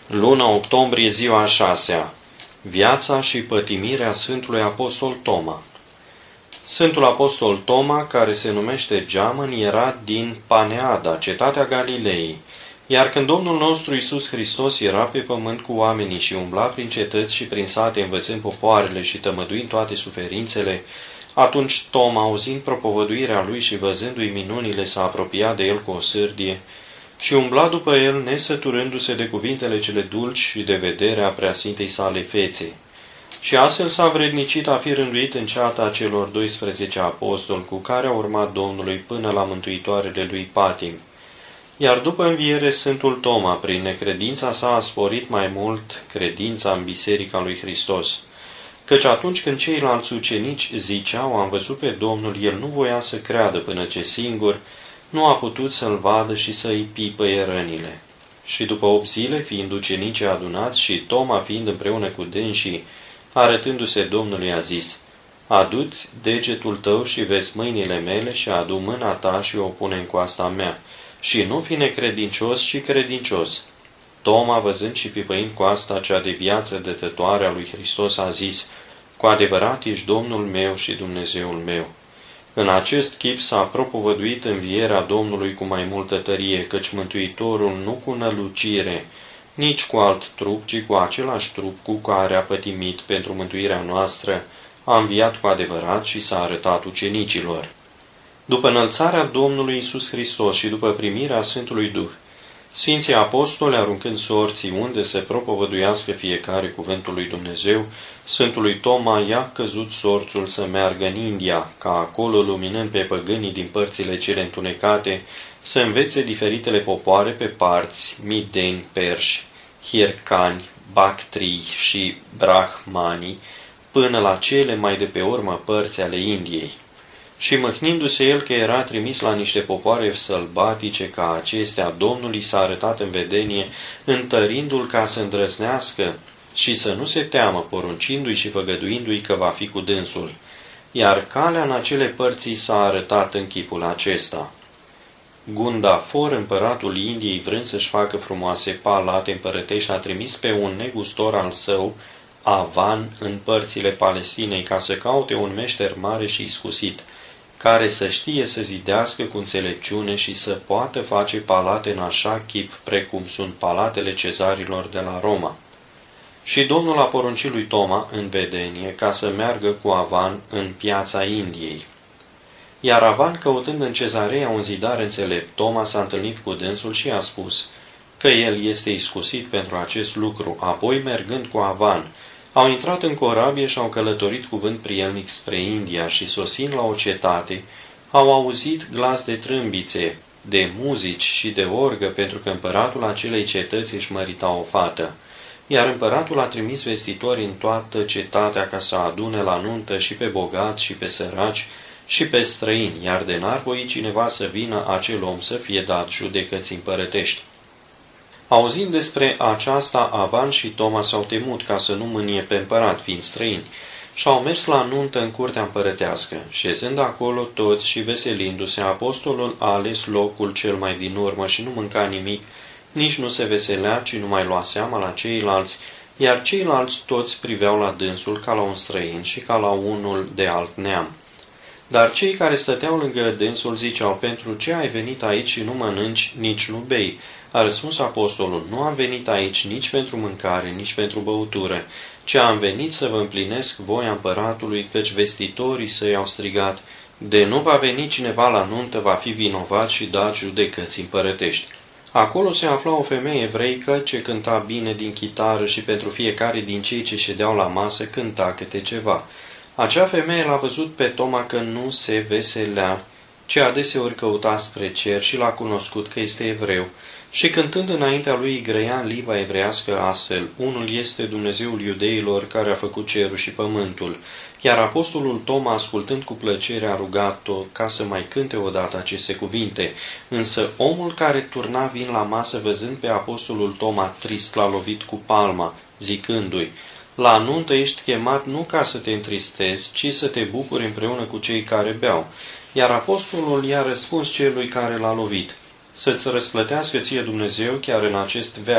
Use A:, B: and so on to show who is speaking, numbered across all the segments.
A: Luna octombrie, ziua a 6-a. Viața și pătimirea Sfântului Apostol Toma. Sfântul Apostol Toma, care se numește Geamăn, era din Paneada, cetatea Galilei. Iar când Domnul nostru Iisus Hristos era pe pământ cu oamenii și umbla prin cetăți și prin sate, învățând popoarele și tămăduind toate suferințele, atunci Toma, auzind propovăduirea lui și văzându-i minunile, s-a apropiat de el cu o sârdie și umbla după el, nesăturându-se de cuvintele cele dulci și de vederea preasfintei sale fețe. Și astfel s-a vrednicit a fi rânduit în ceata celor 12 apostoli, cu care a urmat Domnului până la mântuitoarele lui patim. Iar după înviere, Sfântul Toma, prin necredința sa, a sporit mai mult credința în Biserica lui Hristos. Căci atunci când ceilalți ucenici ziceau, am văzut pe Domnul, el nu voia să creadă până ce singur nu a putut să-l vadă și să-i pipăie rănile. Și după 8 zile, fiind ucenicii adunați și Toma fiind împreună cu dânsii, arătându-se Domnului, a zis, adu-ți degetul tău și vezi mâinile mele și adu mâna ta și o pune în coasta mea, și nu fi necredincios, ci credincios. Toma, văzând și pipăind coasta cea de viață dătătoare a lui Hristos, a zis, cu adevărat ești Domnul meu și Dumnezeul meu. În acest chip s-a propovăduit învierea Domnului cu mai multă tărie, căci Mântuitorul nu cu nălucire, nici cu alt trup, ci cu același trup cu care a pătimit pentru mântuirea noastră, a înviat cu adevărat și s-a arătat ucenicilor. După înălțarea Domnului Iisus Hristos și după primirea Sfântului Duh, Sfinții Apostoli, aruncând sorții unde se propovăduiască fiecare cuvântul lui Dumnezeu, Sfântului Toma i-a căzut sorțul să meargă în India, ca acolo, luminând pe păgânii din părțile cele întunecate, să învețe diferitele popoare pe parți, mideni, perși, hircani, bactrii și brahmani, până la cele mai de pe urmă părți ale Indiei. Și mâhnindu-se el că era trimis la niște popoare sălbatice ca acestea, Domnul i s-a arătat în vedenie, întărindu-l ca să îndrăznească și să nu se teamă, poruncindu-i și făgăduindu-i că va fi cu dânsul. Iar calea în acele părți s-a arătat în chipul acesta. Gundafor, împăratul Indiei, vrând să-și facă frumoase palate împărătești, a trimis pe un negustor al său, Avan, în părțile Palestinei, ca să caute un meșter mare și iscusit, care să știe să zidească cu înțelepciune și să poată face palate în așa chip precum sunt palatele cezarilor de la Roma. Și Domnul a poruncit lui Toma în vedenie ca să meargă cu Avan în piața Indiei. Iar Avan, căutând în Cezarea un zidar înțelept, Toma s-a întâlnit cu dânsul și a spus că el este iscusit pentru acest lucru. Apoi, mergând cu Avan, au intrat în corabie și au călătorit cuvânt prielnic spre India și, sosind la o cetate, au auzit glas de trâmbițe, de muzici și de orgă, pentru că împăratul acelei cetăți își mărita o fată. Iar împăratul a trimis vestitori în toată cetatea ca să adune la nuntă și pe bogați și pe săraci și pe străini, iar de n-ar voi cineva să vină, acel om să fie dat judecății împărătești. Auzind despre aceasta, Avan și Toma s-au temut ca să nu mânie pe împărat, fiind străini, și au mers la nuntă în curtea împărătească. Șezând acolo toți și veselindu-se, apostolul a ales locul cel mai din urmă și nu mânca nimic, nici nu se veselea, ci nu mai lua seama la ceilalți, iar ceilalți toți priveau la dânsul ca la un străin și ca la unul de alt neam. Dar cei care stăteau lângă dânsul ziceau, pentru ce ai venit aici și nu mănânci, nici nu bei? A răspuns apostolul, nu am venit aici nici pentru mâncare, nici pentru băutură, ci am venit să vă împlinesc voia împăratului, căci vestitorii săi au strigat, de nu va veni cineva la nuntă, va fi vinovat și dat judecății împărătești. Acolo se afla o femeie evreică ce cânta bine din chitară și pentru fiecare din cei ce ședeau la masă cânta câte ceva. Acea femeie l-a văzut pe Toma că nu se veselea, ci adeseori căuta spre cer și l-a cunoscut că este evreu. Și cântând înaintea lui îi grăia liva evreiască astfel, unul este Dumnezeul iudeilor care a făcut cerul și pământul. Iar apostolul Toma, ascultând cu plăcere, a rugat-o ca să mai cânte odată aceste cuvinte. Însă omul care turna vin la masă, văzând pe apostolul Toma trist, l-a lovit cu palma, zicându-i, la nuntă ești chemat nu ca să te întristezi, ci să te bucuri împreună cu cei care beau. Iar apostolul i-a răspuns celui care l-a lovit, să-ți răsplătească ție Dumnezeu chiar în acest veac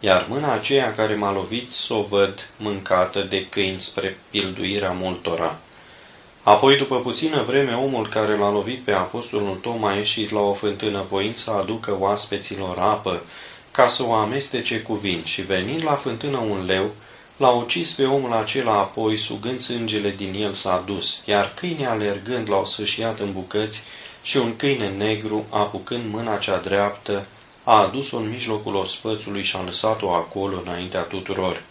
A: iar mâna aceea care m-a lovit s-o văd mâncată de câini spre pilduirea multora. Apoi, după puțină vreme, omul care l-a lovit pe apostolul Toma a ieșit la o fântână voind să aducă oaspeților apă, ca să o amestece cu vin, și venind la fântână un leu, l-a ucis pe omul acela, apoi, sugând sângele din el, s-a dus, iar câinii alergând l-au sfâșiat în bucăți și un câine negru, apucând mâna cea dreaptă, a adus-o în mijlocul ospățului și a lăsat-o acolo înaintea tuturor.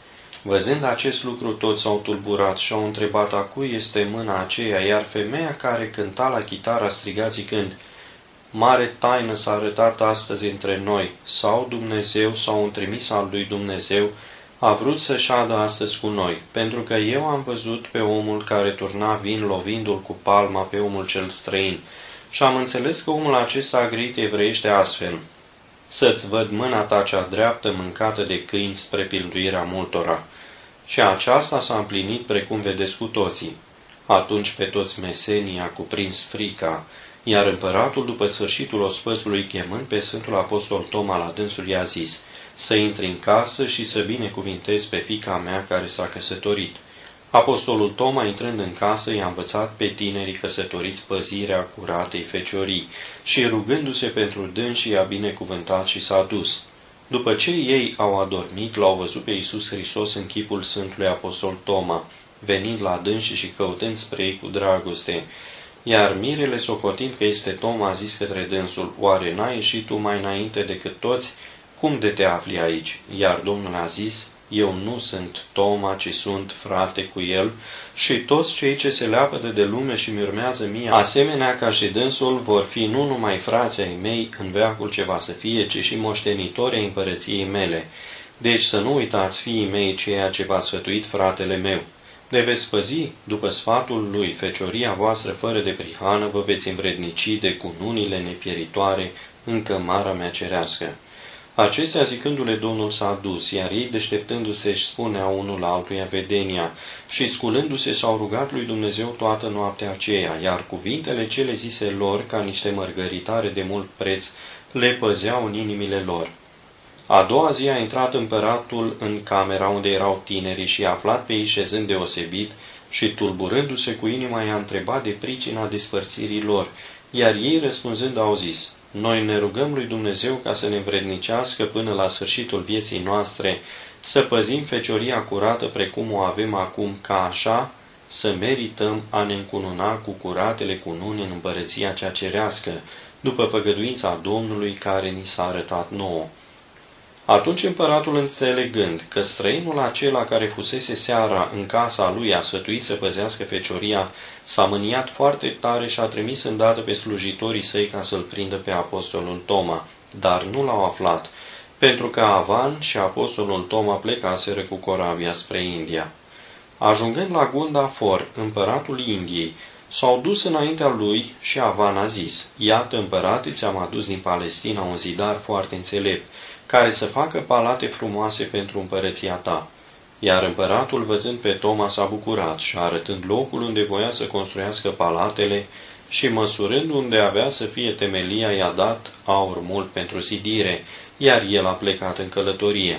A: Văzând acest lucru, toți s-au tulburat și au întrebat a cui este mâna aceea, iar femeia care cânta la chitară a strigat zicând: Mare taină s-a arătat astăzi între noi, sau Dumnezeu sau un trimis al lui Dumnezeu a vrut să șadă astăzi cu noi, pentru că eu am văzut pe omul care turna vin lovindu-l cu palma pe omul cel străin și am înțeles că omul acesta a grăit evreiește astfel: Să-ți văd mâna ta cea dreaptă mâncată de câini spre pilduirea multora. Și aceasta s-a împlinit precum vedeți cu toții. Atunci pe toți mesenii a cuprins frica, iar împăratul, după sfârșitul ospățului, chemând pe Sfântul Apostol Toma la dânsul, i-a zis: Să intri în casă și să binecuvintezi pe fiica mea care s-a căsătorit. Apostolul Toma, intrând în casă, i-a învățat pe tinerii căsătoriți păzirea curatei feciorii și, rugându-se pentru dânsi, i-a binecuvântat și s-a dus. După ce ei au adormit, l-au văzut pe Iisus Hristos în chipul Sfântului Apostol Toma, venind la dânsi și căutând spre ei cu dragoste. Iar mirele, socotind că este Toma, a zis către dânsul: Oare n-ai ieșit tu mai înainte decât toți? Cum de te afli aici? Iar Domnul a zis: Eu nu sunt Toma, ci sunt frate cu el, și toți cei ce se leapădă de lume și mi urmează mie, asemenea ca și dânsul, vor fi nu numai frații ai mei în veacul ce va să fie, ci și moștenitori ai împărăției mele. Deci să nu uitați, fiii mei, ceea ce v-a sfătuit fratele meu. De veți păzi, după sfatul lui, fecioria voastră fără de prihană, vă veți învrednici de cununile nepieritoare în cămara mea cerească. Acestea zicându-le, Domnul s-a dus, iar ei, deșteptându-se, își spunea unul altuia vedenia și, sculându-se, s-au rugat lui Dumnezeu toată noaptea aceea, iar cuvintele cele zise lor, ca niște mărgăritare de mult preț, le păzeau în inimile lor. A doua zi a intrat împăratul în camera unde erau tinerii și a aflat pe ei șezând deosebit și, tulburându-se cu inima, i-a întrebat de pricina despărțirii lor, iar ei, răspunzând, au zis: Noi ne rugăm lui Dumnezeu ca să ne învrednicească până la sfârșitul vieții noastre, să păzim fecioria curată precum o avem acum, ca așa să merităm a ne încununa cu curatele cununi în împărăția cea cerească, după făgăduința Domnului care ni s-a arătat nouă. Atunci împăratul, înțelegând că străinul acela care fusese seara în casa lui a sfătuit să păzească fecioria, s-a mâniat foarte tare și a trimis îndată pe slujitorii săi ca să-l prindă pe apostolul Toma, dar nu l-au aflat, pentru că Avan și apostolul Toma plecaseră cu corabia spre India. Ajungând la Gundafor, împăratul Indiei, s-au dus înaintea lui și Avan a zis: Iată, împărate, ți-am adus din Palestina un zidar foarte înțelept, care să facă palate frumoase pentru împărăția ta. Iar împăratul, văzând pe Toma, s-a bucurat și, arătând locul unde voia să construiască palatele și măsurând unde avea să fie temelia, i-a dat aur mult pentru zidire, iar el a plecat în călătorie.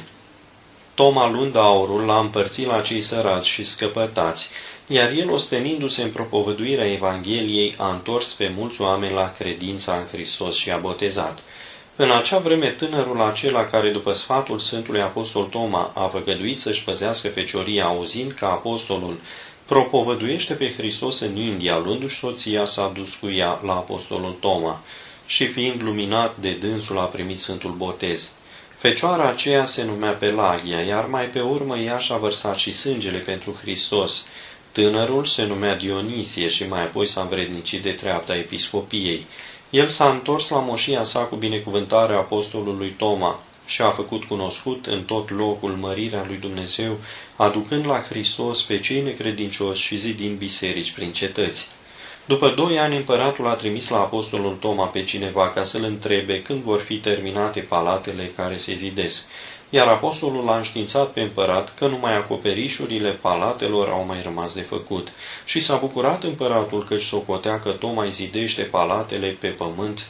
A: Toma, luând aurul, l-a împărțit la cei săraci și scăpătați, iar el, ostenindu-se în propovăduirea Evangheliei, a întors pe mulți oameni la credința în Hristos și a botezat. În acea vreme, tânărul acela care, după sfatul Sfântului Apostol Toma, a făgăduit să-și păzească fecioria, auzind că apostolul propovăduiește pe Hristos în India, luându-și soția, s-a dus cu ea la apostolul Toma și, fiind luminat de dânsul, a primit Sfântul Botez. Fecioara aceea se numea Pelagia, iar mai pe urmă ea și-a vărsat și sângele pentru Hristos. Tânărul se numea Dionisie și mai apoi s-a învrednicit de treapta episcopiei. El s-a întors la moșia sa cu binecuvântarea apostolului Toma și a făcut cunoscut în tot locul mărirea lui Dumnezeu, aducând la Hristos pe cei necredincioși și zidind biserici prin cetăți. După 2 ani, împăratul a trimis la apostolul Toma pe cineva ca să-l întrebe când vor fi terminate palatele care se zidesc, iar apostolul l-a înștiințat pe împărat că numai acoperișurile palatelor au mai rămas de făcut și s-a bucurat împăratul căci socotea că Toma îi zidește palatele pe pământ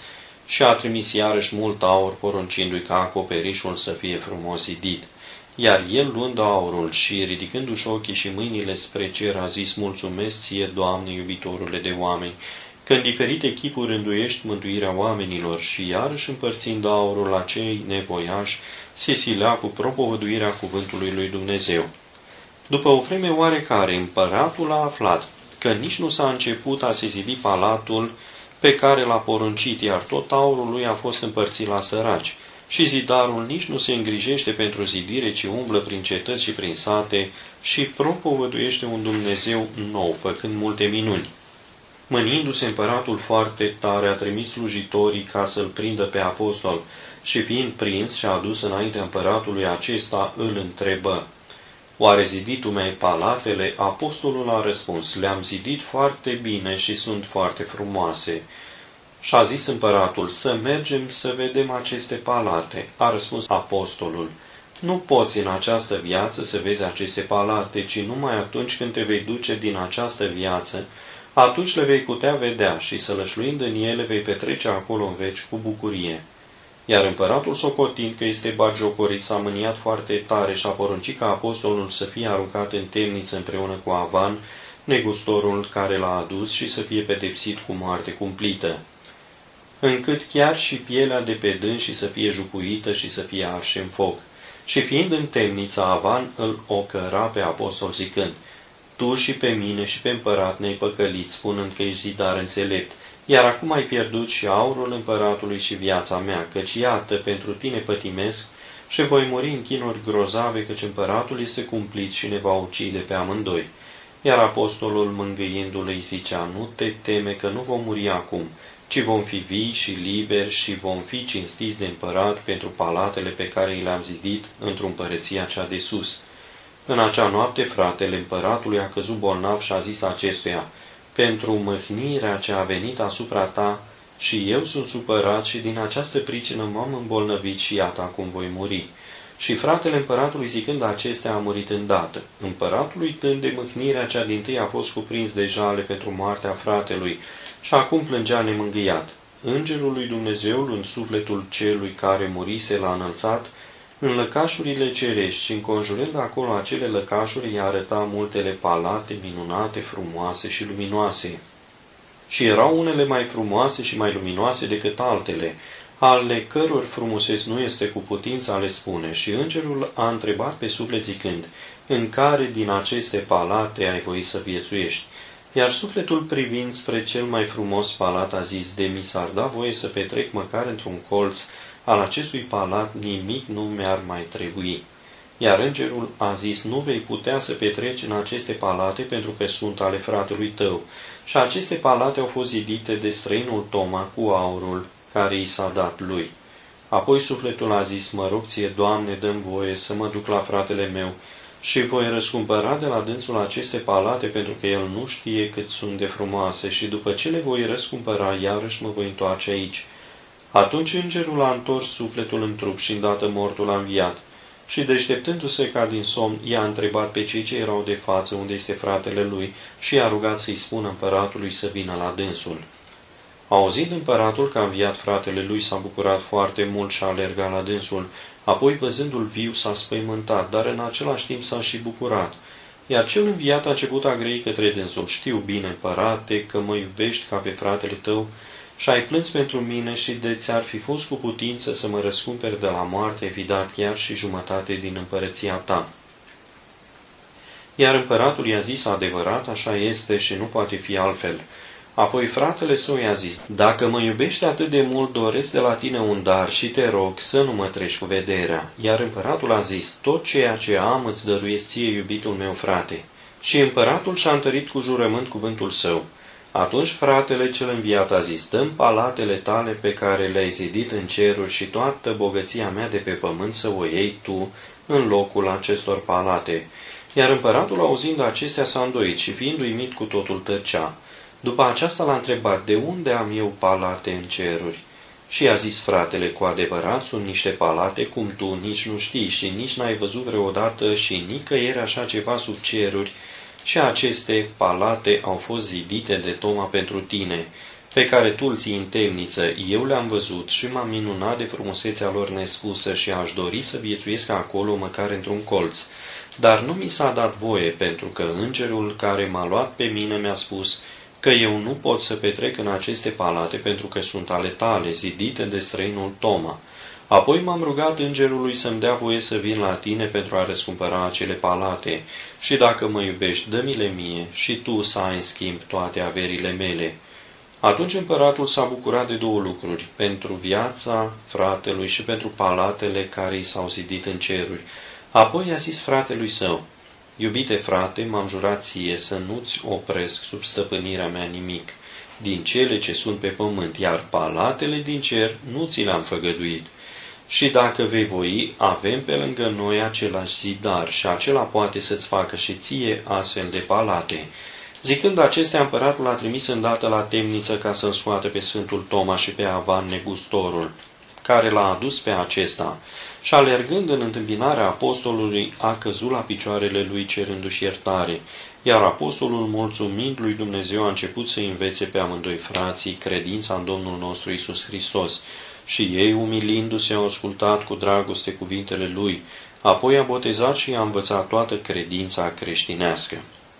A: Și a trimis iarăși mult aur, poruncindu-i ca acoperișul să fie frumos zidit. Iar el, luând aurul și ridicându-și ochii și mâinile spre cer, a zis: mulțumesc ție, Doamne, iubitorule de oameni, că în diferite chipuri rânduiești mântuirea oamenilor. Și iarăși, împărțind aurul la cei nevoiași, se silea cu propovăduirea cuvântului lui Dumnezeu. După o vreme oarecare, împăratul a aflat că nici nu s-a început a se zidi palatul pe care l-a poruncit, iar tot aurul lui a fost împărțit la săraci. Și zidarul nici nu se îngrijește pentru zidire, ci umblă prin cetăți și prin sate și propovăduiește un Dumnezeu nou, făcând multe minuni. Mâniindu-se împăratul foarte tare, a trimis slujitorii ca să-l prindă pe apostol și, fiind prins și adus înaintea împăratului, acesta îl întrebă: oare zidit tu mi-ai palatele? Apostolul a răspuns: le-am zidit foarte bine și sunt foarte frumoase. Și-a zis împăratul: să mergem să vedem aceste palate. A răspuns apostolul: nu poți în această viață să vezi aceste palate, ci numai atunci când te vei duce din această viață, atunci le vei putea vedea și, sălășluind în ele, vei petrece acolo în veci cu bucurie. Iar împăratul, socotind că este batjocorit, s-a mâniat foarte tare și a poruncit ca apostolul să fie aruncat în temniță împreună cu Avan, negustorul care l-a adus, și să fie pedepsit cu moarte cumplită, încât chiar și pielea de pe dânsii să fie jupuită și să fie arse în foc. Și fiind în temniță, Avan îl ocăra pe apostol zicând: tu și pe mine și pe împărat ne-ai păcălit, spunând că ești zidar înțelept, iar acum ai pierdut și aurul împăratului și viața mea, căci iată, pentru tine pătimesc și voi muri în chinuri grozave, căci împăratul este cumplit și ne va ucide pe amândoi. Iar apostolul, mângâiindu-l, îi zicea: nu te teme că nu vom muri acum, ci vom fi vii și liberi și vom fi cinstiți de împărat pentru palatele pe care i le-am zidit într-o împărăția cea de sus. În acea noapte, fratele împăratului a căzut bolnav și a zis acestuia: pentru mâhnirea ce a venit asupra ta, și eu sunt supărat și din această pricină m-am îmbolnăvit și iată acum voi muri. Și fratele împăratului, zicând acestea, a murit îndată. Împăratul, uitând de mâhnirea cea dintâi, a fost cuprins de jale pentru moartea fratelui și acum plângea nemângâiat. Îngerul lui Dumnezeu, în sufletul celui care murise, l-a înălțat în lăcașurile cerești și, înconjurând acolo acele lăcașuri, i-a arătat multele palate minunate, frumoase și luminoase. Și erau unele mai frumoase și mai luminoase decât altele, ale căror frumuseți nu este cu putință a le spune. Și îngerul a întrebat pe suflet zicând: în care din aceste palate ai voit să viețuiești? Iar sufletul, privind spre cel mai frumos palat, a zis: de mi s-ar da voie să petrec măcar într-un colț al acestui palat, nimic nu mi-ar mai trebui. Iar îngerul a zis: nu vei putea să petreci în aceste palate, pentru că sunt ale fratelui tău. Și aceste palate au fost zidite de străinul Toma cu aurul care i s-a dat lui. Apoi sufletul a zis: mă rog ție, Doamne, dă-mi voie să mă duc la fratele meu și voi răscumpăra de la dânsul aceste palate, pentru că el nu știe cât sunt de frumoase, și după ce le voi răscumpăra, iarăși mă voi întoarce aici. Atunci îngerul a întors sufletul în trup și îndată mortul a înviat. Și deșteptându-se ca din somn, i-a întrebat pe cei ce erau de față unde este fratele lui și i-a rugat să-i spună împăratului să vină la dânsul. Auzind împăratul că a înviat fratele lui, s-a bucurat foarte mult și a alergat la dânsul. Apoi, văzându-l viu, s-a spăimântat, dar în același timp s-a și bucurat. Iar cel înviat a început a grăi către dânsul: știu bine, împărate, că mă iubești ca pe fratele tău și ai plâns pentru mine și de ți-ar fi fost cu putință să mă răscumperi de la moarte, fi dat chiar și jumătate din împărăția ta. Iar împăratul i-a zis: adevărat, așa este și nu poate fi altfel. Apoi fratele său i-a zis: dacă mă iubești atât de mult, doresc de la tine un dar și te rog să nu mă treci cu vederea. Iar împăratul a zis: tot ceea ce am îți dăruiesc ție, iubitul meu frate. Și împăratul și-a întărit cu jurământ cuvântul său. Atunci fratele cel înviat a zis: dă-mi palatele tale pe care le-ai zidit în ceruri și toată bogăția mea de pe pământ să o iei tu în locul acestor palate. Iar împăratul, auzind acestea, s-a îndoit și, fiind uimit cu totul, tăcea. După aceasta l-a întrebat: de unde am eu palate în ceruri? Și i-a zis fratele: cu adevărat sunt niște palate cum tu nici nu știi și nici n-ai văzut vreodată și nicăieri așa ceva sub ceruri, și aceste palate au fost zidite de Toma pentru tine. pe care tu îl ții în temniță, eu le-am văzut și m-am minunat de frumusețea lor nespusă și aș dori să viețuiesc acolo măcar într-un colț. Dar nu mi s-a dat voie, pentru că îngerul care m-a luat pe mine mi-a spus că eu nu pot să petrec în aceste palate pentru că sunt ale tale, zidite de străinul Toma. Apoi m-am rugat îngerului să-mi dea voie să vin la tine pentru a răscumpăra acele palate și dacă mă iubești, dă-mi-le mie și tu să ai în schimb toate averile mele. Atunci împăratul s-a bucurat de două lucruri, pentru viața fratelui și pentru palatele care i s-au zidit în ceruri. Apoi a zis fratelui său: iubite frate, m-am jurat ție să nu-ți opresc sub stăpânirea mea nimic din cele ce sunt pe pământ, iar palatele din cer nu ți le-am făgăduit. Și dacă vei voi, avem pe lângă noi același zidar și acela poate să-ți facă și ție astfel de palate. Zicând acestea, împăratul a trimis îndată la temniță ca să-l scoată pe Sfântul Toma și pe Avan negustorul, care l-a adus pe acesta, și alergând în întâmpinarea apostolului, a căzut la picioarele lui cerându-și iertare, iar apostolul, mulțumind lui Dumnezeu, a început să învețe pe amândoi frații credința în Domnul nostru Iisus Hristos, și ei, umilindu-se, au ascultat cu dragoste cuvintele lui, apoi a botezat și a învățat toată credința creștinească.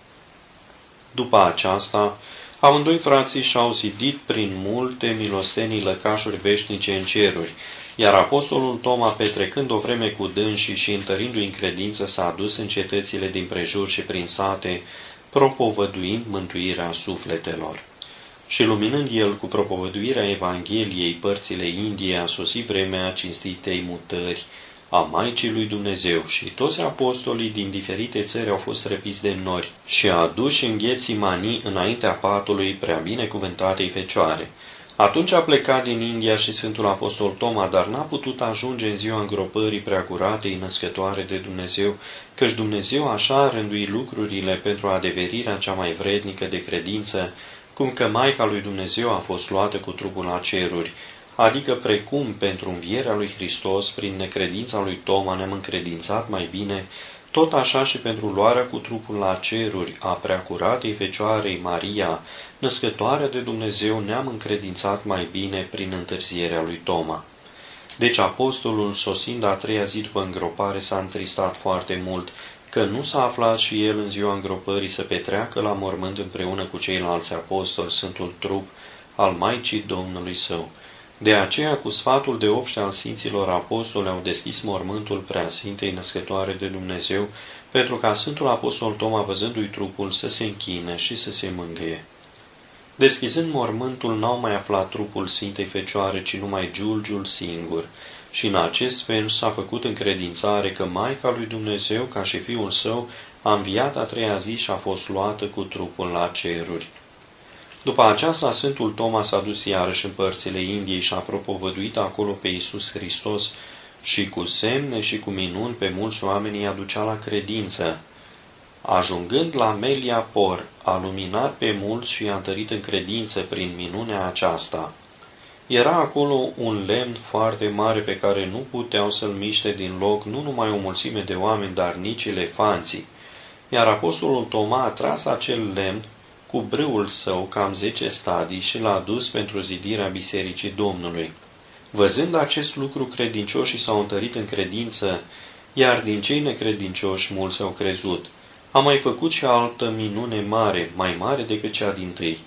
A: După aceasta, amândoi frații și-au zidit prin multe milostenii lăcașuri veșnice în ceruri, iar apostolul Toma, petrecând o vreme cu dânsii și întărindu-i în credință, s-a adus în cetățile din prejur și prin sate, propovăduind mântuirea sufletelor. Și luminând el cu propovăduirea Evangheliei părțile Indiei, a sosit vremea cinstitei mutări a Maicii lui Dumnezeu și toți apostolii din diferite țări au fost răpiți de nori și aduși în Ghețimanii înaintea patului prea binecuvântatei Fecioare. Atunci a plecat din India și Sfântul Apostol Toma, dar n-a putut ajunge în ziua îngropării preacuratei născătoare de Dumnezeu, căci Dumnezeu așa a rânduit lucrurile pentru adeverirea cea mai vrednică de credință, cum că Maica lui Dumnezeu a fost luată cu trupul la ceruri, adică precum pentru învierea lui Hristos, prin necredința lui Toma ne-am încredințat mai bine, tot așa și pentru luarea cu trupul la ceruri a preacuratei Fecioarei Maria, născătoarea de Dumnezeu, ne-am încredințat mai bine prin întârzierea lui Toma. Deci apostolul, sosind a treia zi după îngropare, s-a întristat foarte mult, că nu s-a aflat și el în ziua îngropării să petreacă la mormânt împreună cu ceilalți apostoli sfântul trup al Maicii Domnului său. De aceea, cu sfatul de obște al Sfinților Apostoli, au deschis mormântul Preasfintei Născătoare de Dumnezeu, pentru ca Sfântul Apostol Toma, văzându-i trupul, să se închine și să se mângâie. Deschizând mormântul, n-au mai aflat trupul Sfintei Fecioare, ci numai giulgiul singur, și în acest fel s-a făcut încredințare că Maica lui Dumnezeu, ca și Fiul Său, a înviat a treia zi și a fost luată cu trupul la ceruri. După aceasta, Sfântul Toma s-a dus iarăși în părțile Indiei și a propovăduit acolo pe Iisus Hristos și cu semne și cu minuni pe mulți oameni îi aducea la credință. Ajungând la Meliapor, a luminat pe mulți și i-a întărit în credință prin minunea aceasta. Era acolo un lemn foarte mare pe care nu puteau să-l miște din loc nu numai o mulțime de oameni, dar nici elefanții. Iar apostolul Toma a tras acel lemn cu brâul său cam 10 stadii și l-a dus pentru zidirea Bisericii Domnului. Văzând acest lucru, credincioșii s-au întărit în credință, iar din cei necredincioși mulți au crezut. A mai făcut și altă minune mare, mai mare decât cea dintâi.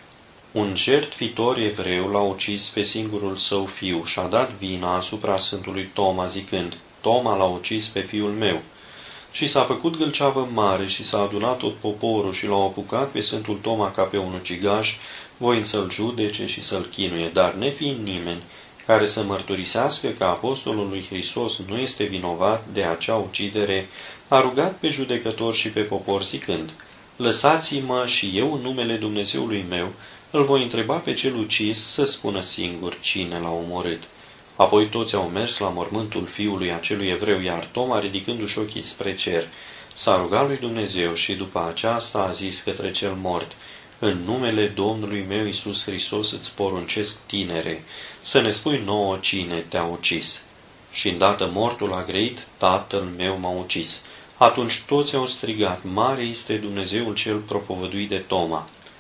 A: Un jertfitor evreu l-a ucis pe singurul său fiu și a dat vina asupra Sfântului Toma, zicând: Toma l-a ucis pe fiul meu. Și s-a făcut gâlceavă mare și s-a adunat tot poporul și l-au apucat pe Sfântul Toma ca pe un ucigaș, voind să-l judece și să-l chinuie, dar nefiind nimeni care să mărturisească că apostolul lui Hristos nu este vinovat de acea ucidere, a rugat pe judecător și pe popor zicând: Lăsați-mă și eu în numele Dumnezeului meu îl voi întreba pe cel ucis să spună singur cine l-a omorât. Apoi toți au mers la mormântul fiului acelui evreu, iar Toma, ridicându-și ochii spre cer, s-a rugat lui Dumnezeu și după aceasta a zis către cel mort: În numele Domnului meu Iisus Hristos îți poruncesc, tinere, să ne spui nouă cine te-a ucis. Și îndată mortul a grăit: Tatăl meu m-a ucis. Atunci toți au strigat: Mare este Dumnezeul cel propovăduit de Toma.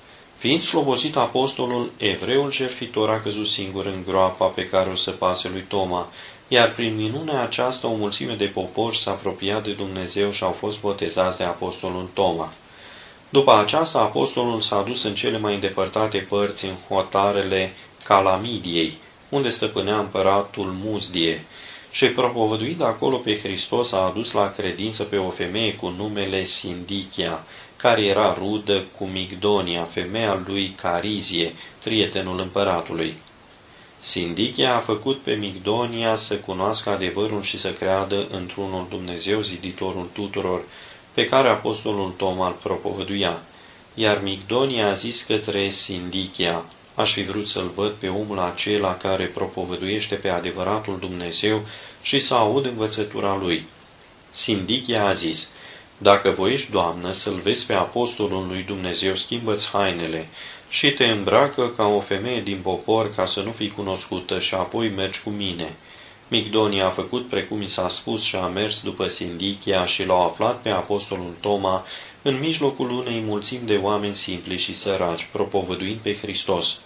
A: Fiind slobozit apostolul, evreul jertfitor a căzut singur în groapa pe care o săpase lui Toma, iar prin minunea aceasta o mulțime de popori s-a apropiat de Dumnezeu și au fost botezați de apostolul Toma. După aceasta, apostolul s-a dus în cele mai îndepărtate părți, în hotarele Calamidiei, unde stăpânea împăratul Muzdie, și propovăduind acolo pe Hristos a adus la credință pe o femeie cu numele Sindichia, care era rudă cu Migdonia, femeia lui Carizie, prietenul împăratului. Sindichia a făcut pe Migdonia să cunoască adevărul și să creadă într-unul Dumnezeu, ziditorul tuturor, pe care apostolul Toma îl propovăduia. Iar Migdonia a zis către Sindichia: aș fi vrut să-l văd pe omul acela care propovăduiește pe adevăratul Dumnezeu și să aud învățătura lui. Sindichia a zis: dacă voiești, Doamnă, să-l vezi pe apostolul lui Dumnezeu, schimbă-ți hainele și te îmbracă ca o femeie din popor, ca să nu fii cunoscută, și apoi mergi cu mine. Migdonia a făcut precum i s-a spus și a mers după Sindichia și l-au aflat pe apostolul Toma în mijlocul unei mulțimi de oameni simpli și săraci, propovăduind pe Hristos.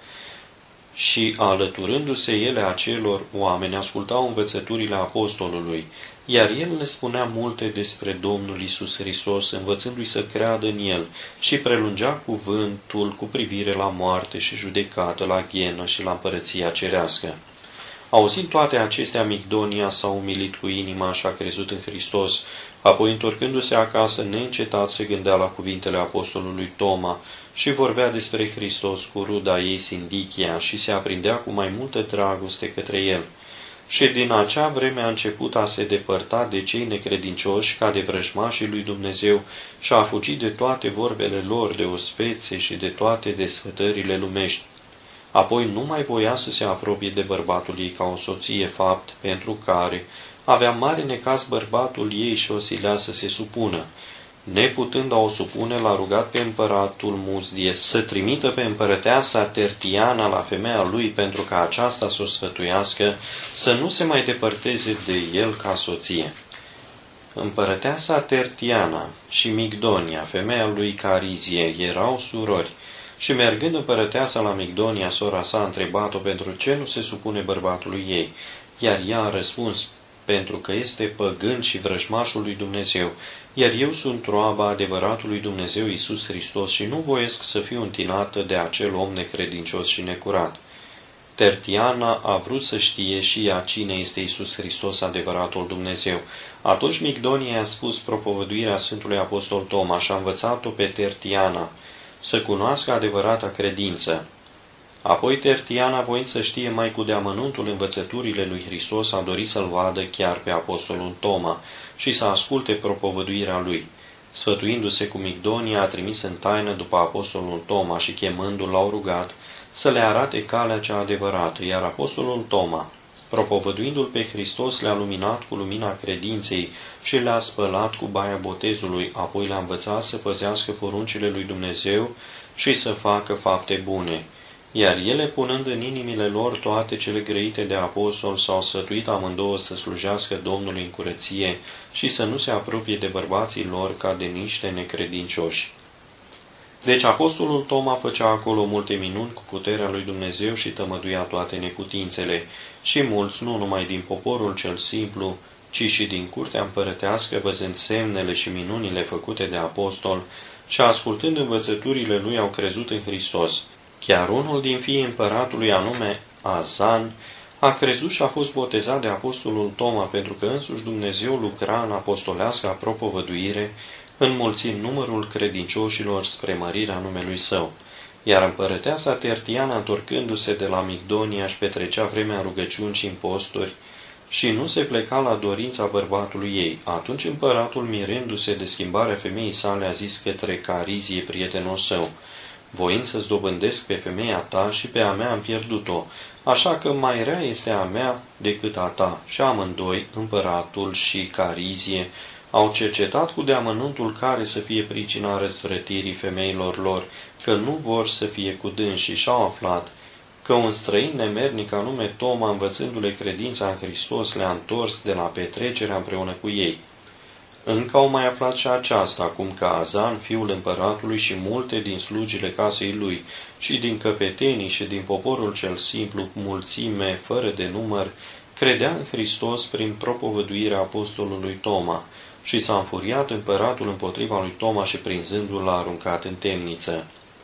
A: Și, alăturându-se ele acelor oameni, ascultau învățăturile apostolului, iar el le spunea multe despre Domnul Iisus Hristos, învățându-i să creadă în el, și prelungea cuvântul cu privire la moarte și judecată, la ghenă și la împărăția cerească. Auzind toate acestea, Migdonia s-a umilit cu inima și a crezut în Hristos, apoi, întorcându-se acasă, neîncetat se gândea la cuvintele apostolului Toma și vorbea despre Hristos cu ruda ei Sindichia și se aprindea cu mai multă dragoste către el. Și din acea vreme a început a se depărta de cei necredincioși ca de vrăjmașii lui Dumnezeu și a fugit de toate vorbele lor de ospețe și de toate desfătările lumești. Apoi nu mai voia să se apropie de bărbatul ei ca o soție, fapt pentru care avea mare necaz bărbatul ei și o silea să se supună. Neputând a o supune, l-a rugat pe împăratul Muzdie să trimită pe împărăteasa Tertiana la femeia lui pentru ca aceasta să o sfătuiască să nu se mai depărteze de el ca soție. Împărăteasa Tertiana și Migdonia, femeia lui Carizie, erau surori. Și mergând împărăteasa la Migdonia, sora sa a întrebat-o pentru ce nu se supune bărbatului ei, iar ea a răspuns: pentru că este păgân și vrăjmașul lui Dumnezeu, iar eu sunt roaba adevăratului Dumnezeu Iisus Hristos și nu voiesc să fiu întinată de acel om necredincios și necurat. Tertiana a vrut să știe și ea cine este Iisus Hristos, adevăratul Dumnezeu. Atunci Migdonia a spus propovăduirea Sfântului Apostol Toma și a învățat-o pe Tertiana să cunoască adevărata credință. Apoi Tertiana, voind să știe mai cu deamănuntul învățăturile lui Hristos, a dorit să-l vadă chiar pe apostolul Toma și să asculte propovăduirea lui. Sfătuindu-se cu Migdonia, a trimis în taină după apostolul Toma și chemându-l l-au rugat să le arate calea cea adevărată, iar apostolul Toma, propovăduindu-l pe Hristos, le-a luminat cu lumina credinței și le-a spălat cu baia botezului, apoi le-a învățat să păzească poruncile lui Dumnezeu și să facă fapte bune. Iar ele, punând în inimile lor toate cele grăite de apostol, s-au sfătuit amândouă să slujească Domnului în curăție și să nu se apropie de bărbații lor ca de niște necredincioși. Deci apostolul Toma făcea acolo multe minuni cu puterea lui Dumnezeu și tămăduia toate neputințele, și mulți, nu numai din poporul cel simplu, ci și din curtea împărătească, văzând semnele și minunile făcute de apostol și ascultând învățăturile lui, au crezut în Hristos. Chiar unul din fiii împăratului, anume Azan, a crezut și a fost botezat de apostolul Toma, pentru că însuși Dumnezeu lucra în apostolească propovăduire, înmulțind numărul credincioșilor spre mărirea numelui său. Iar împărăteasa Tertiana, întorcându-se de la Migdonia, își petrecea vremea în rugăciuni și în posturi și nu se pleca la dorința bărbatului ei. Atunci împăratul, mirându-se de schimbarea femeii sale, a zis către Carizie, prietenul său: voind să-ți dobândesc pe femeia ta și pe a mea am pierdut-o, așa că mai rea este a mea decât a ta. Și amândoi, împăratul și Carizie, au cercetat cu deamănuntul care să fie pricina răzvrătirii femeilor lor, că nu vor să fie cu dânsii, și-au aflat că un străin nemernic anume Toma, învățându-le credința în Hristos, le-a întors de la petrecerea împreună cu ei. Încă au mai aflat și aceasta, acum că Azan, fiul împăratului și multe din slugile casei lui și din căpetenii și din poporul cel simplu, mulțime fără de număr, credea în Hristos prin propovăduirea apostolului Toma și s-a înfuriat împăratul împotriva lui Toma și prinzându-l l-a aruncat în temniță.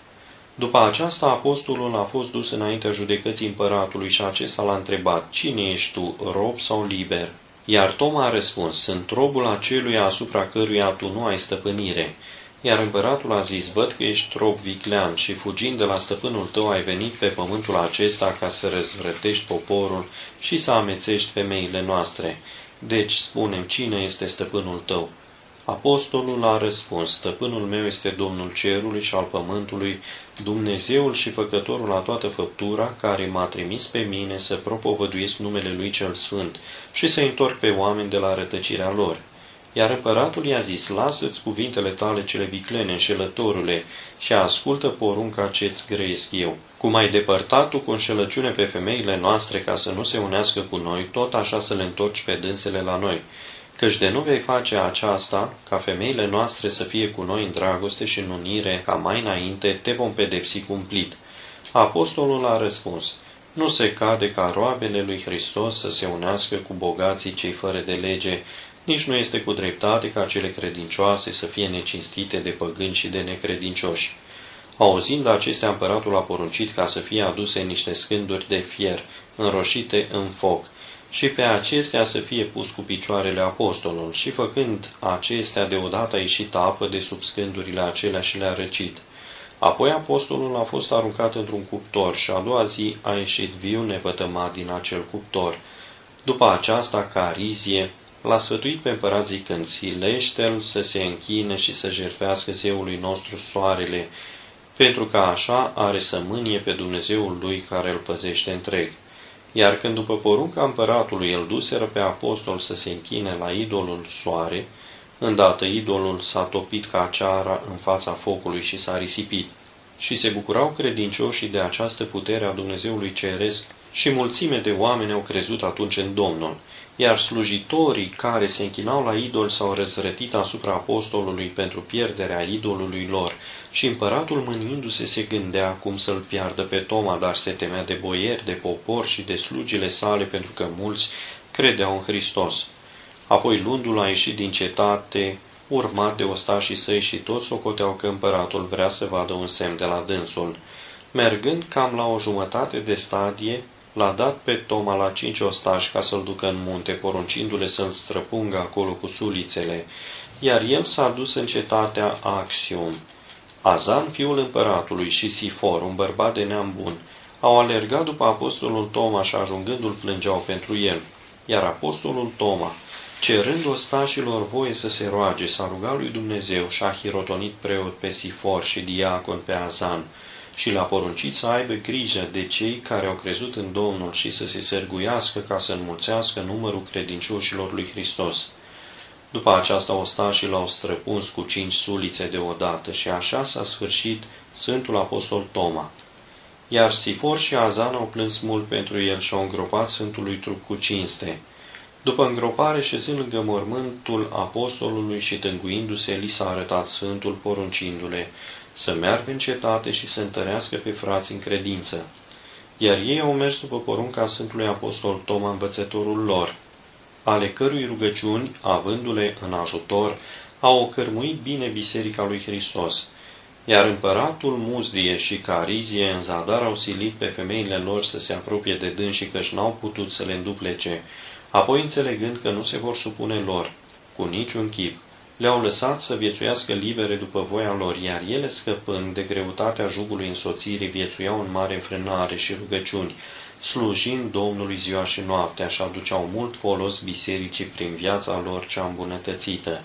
A: După aceasta, apostolul a fost dus înaintea judecății împăratului și acesta l-a întrebat, cine ești tu, rob sau liber? Iar Toma a răspuns, sunt robul aceluia asupra căruia tu nu ai stăpânire. Iar împăratul a zis, văd că ești rob viclean și fugind de la stăpânul tău ai venit pe pământul acesta ca să răzvrătești poporul și să amețești femeile noastre. Deci, spune-mi, cine este stăpânul tău? Apostolul a răspuns, stăpânul meu este Domnul cerului și al pământului, Dumnezeul și făcătorul la toată făptura, care m-a trimis pe mine să propovăduiesc numele Lui cel Sfânt și să întorc pe oameni de la rătăcirea lor. Iar împăratul i-a zis, lasă-ți cuvintele tale cele viclene, înșelătorule, și ascultă porunca ce-ți grăiesc eu. Cum ai depărtat tu cu înșelăciune pe femeile noastre ca să nu se unească cu noi, tot așa să le întorci pe dânsele la noi. Căci de nu vei face aceasta, ca femeile noastre să fie cu noi în dragoste și în unire, ca mai înainte, te vom pedepsi cumplit. Apostolul a răspuns, nu se cade ca roabele lui Hristos să se unească cu bogații cei fără de lege, nici nu este cu dreptate ca cele credincioase să fie necinstite de păgâni și de necredincioși. Auzind acestea, împăratul a poruncit ca să fie aduse niște scânduri de fier, înroșite în foc, și pe acestea să fie pus cu picioarele apostolul, și făcând acestea deodată a ieșit apă de sub scândurile acelea și le-a răcit. Apoi apostolul a fost aruncat într-un cuptor și a doua zi a ieșit viu nevătămat din acel cuptor. După aceasta, Carizie l-a sfătuit pe împărat zicând, silește-l să se închine și să jertfească zeului nostru soarele, pentru că așa are să mânie pe Dumnezeul lui care îl păzește întreg. Iar când după porunca împăratului îl duseră pe apostol să se închine la idolul soare, îndată idolul s-a topit ca ceara în fața focului și s-a risipit. Și se bucurau credincioșii de această putere a Dumnezeului Ceresc și mulțime de oameni au crezut atunci în Domnul. Iar slujitorii care se închinau la idol s-au răzvrătit asupra apostolului pentru pierderea idolului lor și împăratul mâniindu-se se gândea cum să-l piardă pe Toma, dar se temea de boieri, de popor și de slugile sale pentru că mulți credeau în Hristos. Apoi luându-l a ieșit din cetate, urmat de ostașii săi și toți socoteau că împăratul vrea să vadă un semn de la dânsul. Mergând cam la o jumătate de stadie, l-a dat pe Toma la 5 ostași ca să-l ducă în munte, poruncindu-le să-l străpungă acolo cu sulițele, iar el s-a dus în cetatea Axium. Azan, fiul împăratului, și Sifor, un bărbat de neam bun, au alergat după apostolul Toma și ajungându-l plângeau pentru el. Iar apostolul Toma, cerând ostașilor voie să se roage, s-a rugat lui Dumnezeu și a hirotonit preot pe Sifor și diacon pe Azan, și le-a poruncit să aibă grijă de cei care au crezut în Domnul și să se sârguiască ca să înmulțească numărul credincioșilor lui Hristos. După aceasta ostașii l-au străpuns cu 5 sulițe deodată și așa s-a sfârșit Sfântul Apostol Toma. Iar Sifor și Azan au plâns mult pentru el și au îngropat Sfântului trup cu cinste. După îngropare, șezând lângă mormântul apostolului și tânguindu-se, li s-a arătat Sfântul poruncindu-le să meargă în cetate și să întărească pe frați în credință. Iar ei au mers după porunca Sfântului Apostol Toma, învățătorul lor, ale cărui rugăciuni, avându-le în ajutor, au ocărmuit bine biserica lui Hristos. Iar împăratul Muzdie și Carizie în zadar au silit pe femeile lor să se apropie de dânsii, căci n-au putut să le înduplece. Apoi, înțelegând că nu se vor supune lor cu niciun chip, le-au lăsat să viețuiască libere după voia lor, iar ele, scăpând de greutatea jugului însoțirii, viețuiau în mare înfrânare și rugăciuni, slujind Domnului ziua și noaptea și aduceau mult folos bisericii prin viața lor cea îmbunătățită.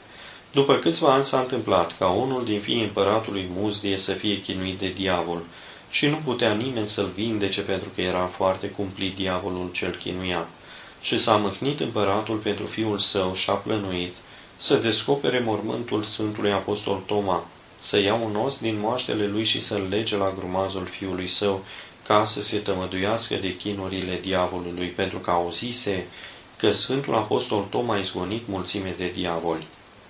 A: După câțiva ani s-a întâmplat ca unul din fiii împăratului Muzdie să fie chinuit de diavol și nu putea nimeni să-l vindece pentru că era foarte cumplit diavolul cel chinuia. Și s-a mâhnit împăratul pentru fiul său și a plănuit să descopere mormântul Sfântului Apostol Toma, să ia un os din moaștele lui și să-l lege la grumazul fiului său, ca să se tămăduiască de chinurile diavolului, pentru că auzise că Sfântul Apostol Toma a izgonit mulțime de diavoli.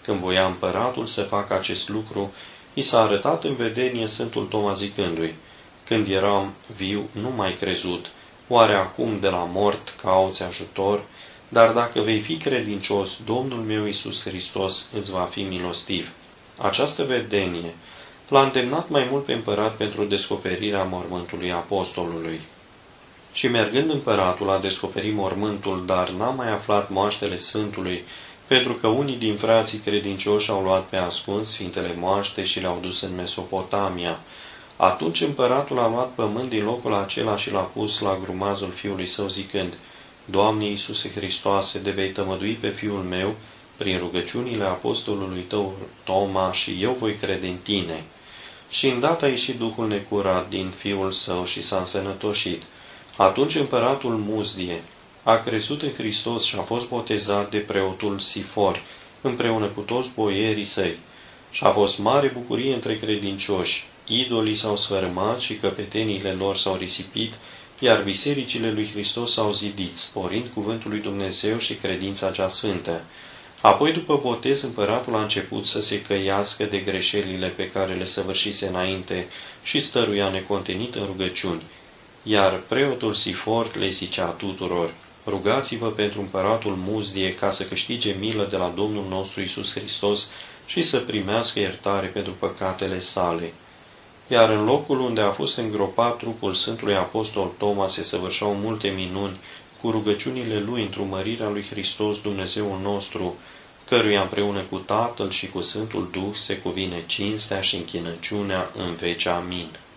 A: Când voia împăratul să facă acest lucru, i s-a arătat în vedenie Sfântul Toma zicându-i: când eram viu, nu m-ai crezut, oare acum de la mort cauți ajutor? Dar dacă vei fi credincios, Domnul meu Iisus Hristos îți va fi milostiv. Această vedenie l-a îndemnat mai mult pe împărat pentru descoperirea mormântului apostolului. Și mergând împăratul a descoperit mormântul, dar n-a mai aflat moaștele Sfântului, pentru că unii din frații credincioși au luat pe ascuns Sfintele moaște și le-au dus în Mesopotamia. Atunci împăratul a luat pământ din locul acela și l-a pus la grumazul fiului său zicând: Doamne Iisuse Hristoase, de vei tămădui pe fiul meu prin rugăciunile apostolului tău Toma și eu voi crede în tine. Și îndată a ieșit Duhul necurat din fiul său și s-a însănătoșit. Atunci împăratul Muzdie a crezut în Hristos și a fost botezat de preotul Sifor, împreună cu toți boierii săi. Și a fost mare bucurie între credincioși. Idolii s-au sfărâmat și căpeteniile lor s-au risipit, iar bisericile lui Hristos s-au zidit, sporind cuvântul lui Dumnezeu și credința cea sfântă. Apoi, după botez, împăratul a început să se căiască de greșelile pe care le săvârșise înainte și stăruia necontenit în rugăciuni. Iar preotul Sifor le zicea tuturor: rugați-vă pentru împăratul Muzdie ca să câștige milă de la Domnul nostru Iisus Hristos și să primească iertare pentru păcatele sale. Iar în locul unde a fost îngropat trupul Sfântului Apostol Toma se săvârșeau multe minuni cu rugăciunile lui într-o mărirea lui Hristos Dumnezeul nostru, căruia împreună cu Tatăl și cu Sfântul Duh se cuvine cinstea și închinăciunea în veci. Amin.